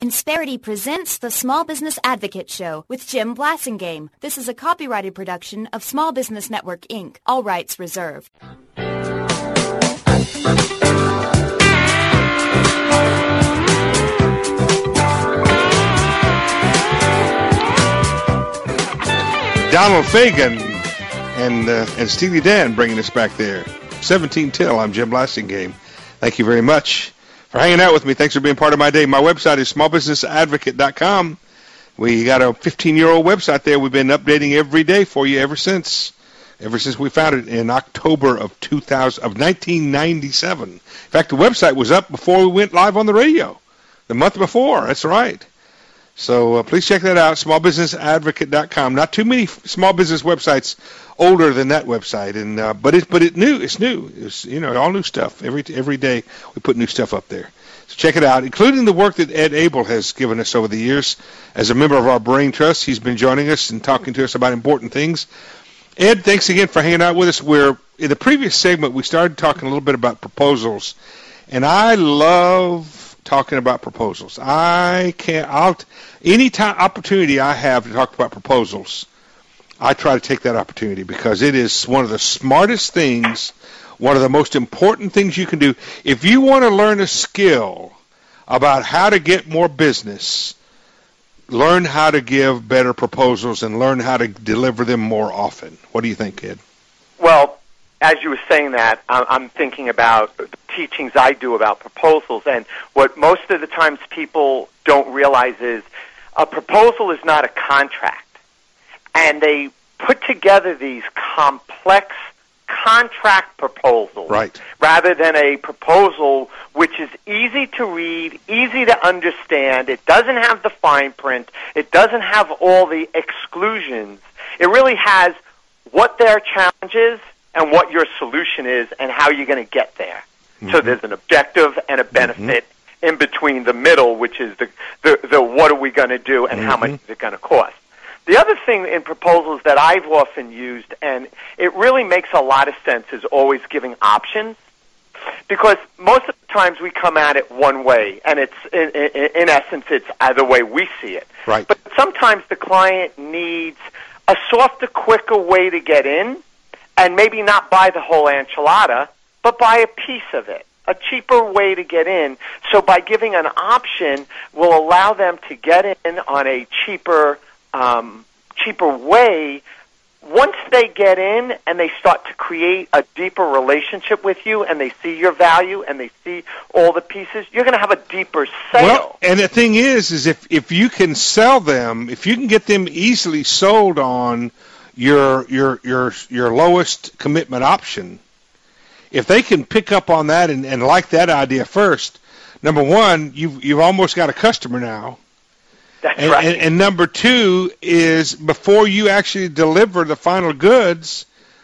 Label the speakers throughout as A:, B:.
A: Insperity presents the Small Business Advocate Show with Jim Blasingame. This is a copyrighted production of Small Business Network, Inc. All rights reserved.
B: Donald Fagen and Steely Dan bringing us back there. 17 till. I'm Jim Blasingame. Thank you very much for hanging out with me. Thanks for being part of my day. My website is smallbusinessadvocate.com. We got a 15-year-old website there. We've been updating every day for you ever since we founded it in October of 1997. In fact, the website was up before we went live on the radio, the month before. That's right. So please check that out, smallbusinessadvocate.com. Not too many small business websites older than that website, and but it's new. It's new. It's all new stuff. Every day we put new stuff up there. So check it out, including the work that Ed Abel has given us over the years as a member of our Brain Trust. He's been joining us and talking to us about important things. Ed, thanks again for hanging out with us. In the previous segment we started talking a little bit about proposals, and I love talking about proposals. Any time opportunity I have to talk about proposals, I try to take that opportunity because it is one of the smartest things, one of the most important things you can do. If you want to learn a skill about how to get more business, learn how to give better proposals and learn how to deliver them more often. What do you think, Ed?
C: Well, as you were saying that, I'm thinking about the teachings I do about proposals, and what most of the times people don't realize is a proposal is not a contract. And they put together these complex contract proposals rather than a proposal which is easy to read, easy to understand. It doesn't have the fine print. It doesn't have all the exclusions. It really has what their challenge is and what your solution is and how you're going to get there. Mm-hmm. So there's an objective and a benefit in between the middle, which is the what are we going to do and how much is it going to cost. The other thing in proposals that I've often used, and it really makes a lot of sense, is always giving options. Because most of the times we come at it one way, and it's in essence it's the way we see it.
B: Right.
C: But sometimes the client needs a softer, quicker way to get in, and maybe not buy the whole enchilada, but buy a piece of it, a cheaper way to get in. So by giving an option will allow them to get in on a cheaper way. Once they get in and they start to create a deeper relationship with you and they see your value and they see all the pieces, you're going to have a deeper sale.
B: Well, and the thing is if you can sell them, if you can get them easily sold on your lowest commitment option, if they can pick up on that and like that idea first, number one, you've almost got a customer now.
C: That's right.
B: And number two is before you actually deliver the final goods,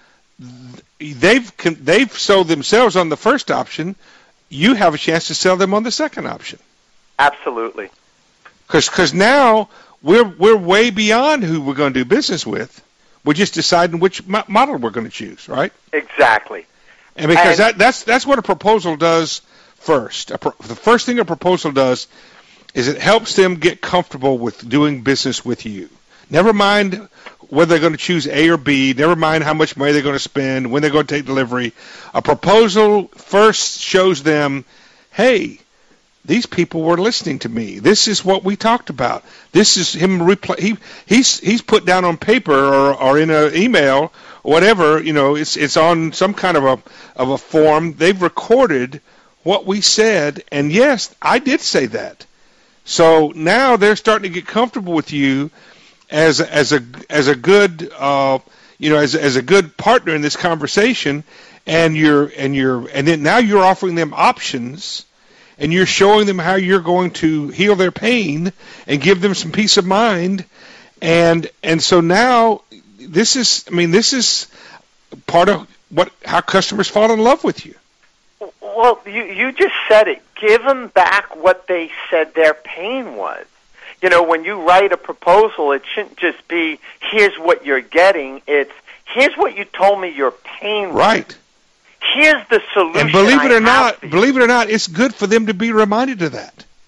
B: they've sold themselves on the first option. You have a chance to sell them on the second option.
C: Absolutely.
B: Because now we're way beyond who we're going to do business with. We're just deciding which model we're going to choose, right?
C: Exactly.
B: And because that's what a proposal does first. The first thing a proposal does is it helps them get comfortable with doing business with you. Never mind whether they're going to choose A or B. Never mind how much money they're going to spend, when they're going to take delivery. A proposal first shows them, hey, these people were listening to me. This is what we talked about. This is him. He's put down on paper or in an email or whatever. It's on some kind of a form. They've recorded what we said, and yes, I did say that. So now they're starting to get comfortable with you as a good as a good partner in this conversation, and then now you're offering them options, and you're showing them how you're going to heal their pain and give them some peace of mind, and so now this is part of how customers fall in love with you.
C: Well, you just said it. Give them back what they said their pain was. When you write a proposal, it shouldn't just be, here's what you're getting. It's, here's what you told me your pain was.
B: Right.
C: Here's the solution.
B: And believe it or not, it's good for them to be reminded of that.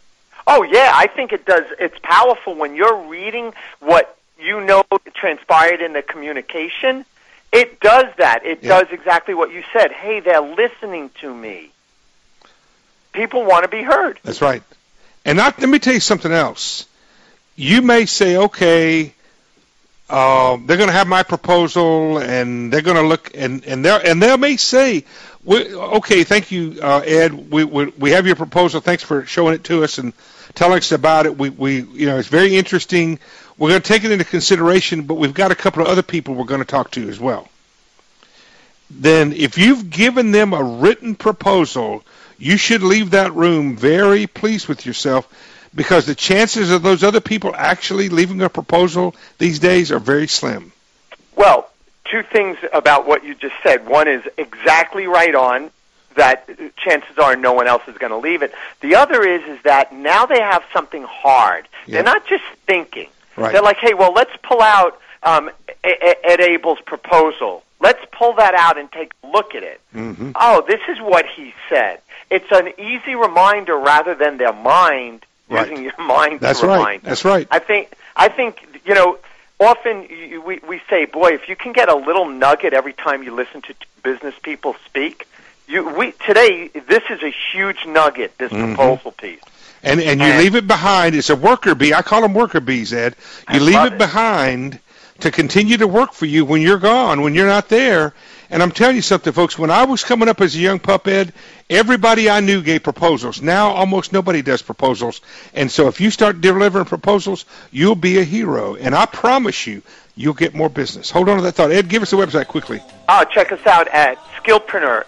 C: Oh, yeah, I think it does. It's powerful when you're reading what you know transpired in the communication. It does that. It does exactly what you said. Hey, they're listening to me. People want to be heard.
B: That's right. And let me tell you something else. You may say, okay, they're going to have my proposal, and they're going to look, and they may say, okay, thank you, Ed. We have your proposal. Thanks for showing it to us and telling us about it. We it's very interesting. We're going to take it into consideration, but we've got a couple of other people we're going to talk to as well. Then if you've given them a written proposal, you should leave that room very pleased with yourself, because the chances of those other people actually leaving a proposal these days are very slim.
C: Well, two things about what you just said. One is exactly right on, that chances are no one else is going to leave it. The other is that now they have something hard.
B: Yeah.
C: They're not just thinking.
B: Right.
C: They're like, hey, well, let's pull out Ed Abel's proposal. Let's pull that out and take a look at it.
B: Mm-hmm.
C: Oh, this is what he said. It's an easy reminder rather than their mind, using your mind to remind.
B: That's right.
C: I think often we say, boy, if you can get a little nugget every time you listen to business people speak, today this is a huge nugget, this proposal piece.
B: And you leave it behind. It's a worker bee. I call them worker bees, Ed. You leave it behind to continue to work for you when you're gone, when you're not there. And I'm telling you something, folks, when I was coming up as a young pup, Ed, everybody I knew gave proposals. Now almost nobody does proposals. And so if you start delivering proposals, you'll be a hero. And I promise you, you'll get more business. Hold on to that thought. Ed, give us the website quickly.
C: Check us out at Skillpreneur,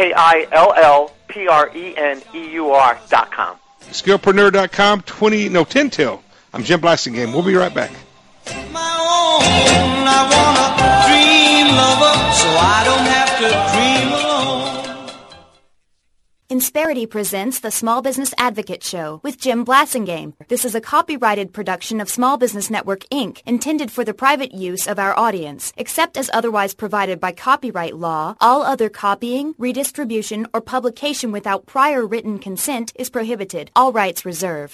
C: SKILLPRENEUR.com.
B: Skillpreneur.com, 10 till. I'm Jim Blasingame. We'll be right back.
D: I want a dream lover, so I don't have to dream alone.
A: Insperity presents the Small Business Advocate Show with Jim Blasingame. This is a copyrighted production of Small Business Network, Inc., intended for the private use of our audience. Except as otherwise provided by copyright law, all other copying, redistribution, or publication without prior written consent is prohibited. All rights reserved.